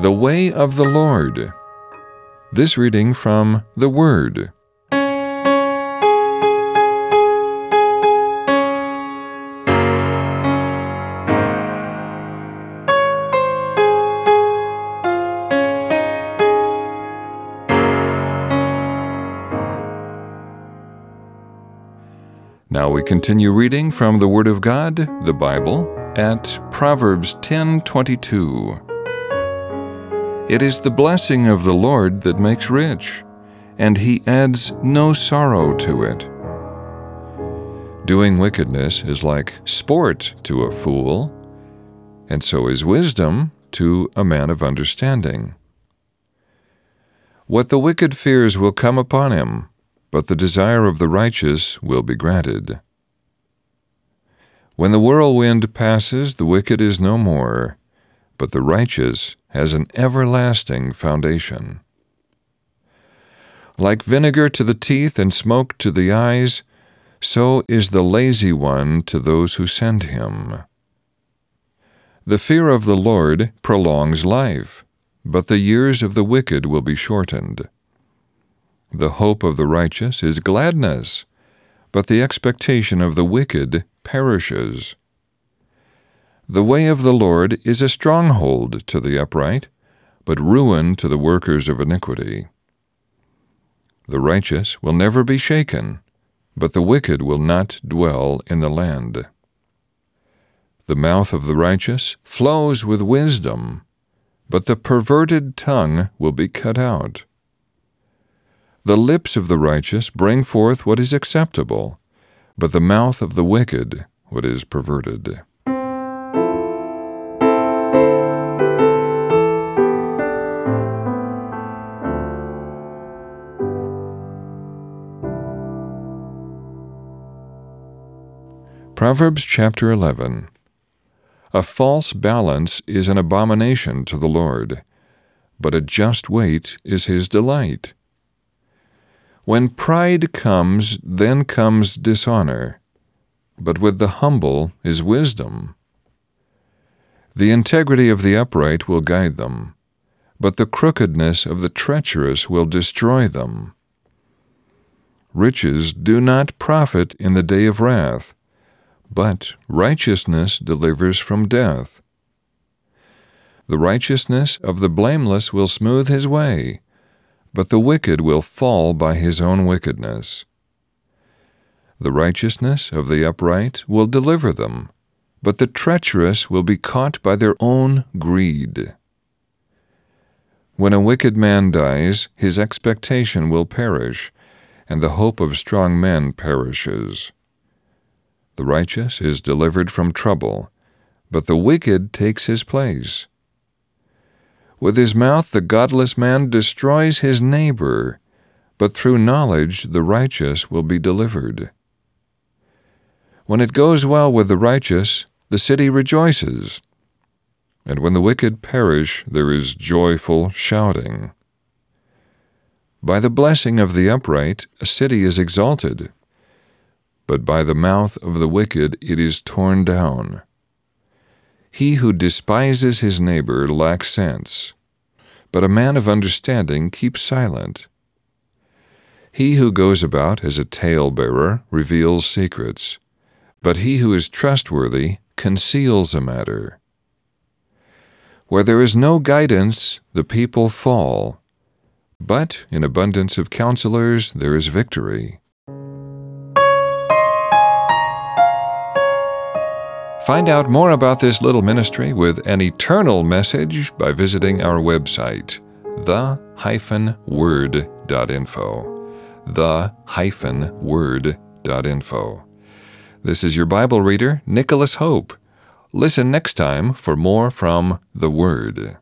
The way of the Lord. This reading from the Word. Now we continue reading from the Word of God, the Bible, at Proverbs 10:22. It is the blessing of the Lord that makes rich, and He adds no sorrow to it. Doing wickedness is like sport to a fool, and so is wisdom to a man of understanding. What the wicked fears will come upon him, but the desire of the righteous will be granted. When the whirlwind passes, the wicked is no more, but the righteous has an everlasting foundation. Like vinegar to the teeth and smoke to the eyes, so is the lazy one to those who send him. The fear of the Lord prolongs life, but the years of the wicked will be shortened. The hope of the righteous is gladness, but the expectation of the wicked perishes. The way of the Lord is a stronghold to the upright, but ruin to the workers of iniquity. The righteous will never be shaken, but the wicked will not dwell in the land. The mouth of the righteous flows with wisdom, but the perverted tongue will be cut out. The lips of the righteous bring forth what is acceptable, but the mouth of the wicked what is perverted. Proverbs chapter 11. A false balance is an abomination to the Lord, but a just weight is His delight. When pride comes, then comes dishonor, but with the humble is wisdom. The integrity of the upright will guide them, but the crookedness of the treacherous will destroy them. Riches do not profit in the day of wrath, but righteousness delivers from death. The righteousness of the blameless will smooth his way, but the wicked will fall by his own wickedness. The righteousness of the upright will deliver them, but the treacherous will be caught by their own greed. When a wicked man dies, his expectation will perish, and the hope of strong men perishes. The righteous is delivered from trouble, but the wicked takes his place. With his mouth the godless man destroys his neighbor, but through knowledge the righteous will be delivered. When it goes well with the righteous, the city rejoices, and when the wicked perish, there is joyful shouting. By the blessing of the upright, a city is exalted, but by the mouth of the wicked it is torn down. He who despises his neighbor lacks sense, but a man of understanding keeps silent. He who goes about as a talebearer reveals secrets, but he who is trustworthy conceals a matter. Where there is no guidance, the people fall, but in abundance of counselors there is victory. Find out more about this little ministry with an eternal message by visiting our website, the-word.info. the-word.info. This is your Bible reader, Nicholas Hope. Listen next time for more from the Word.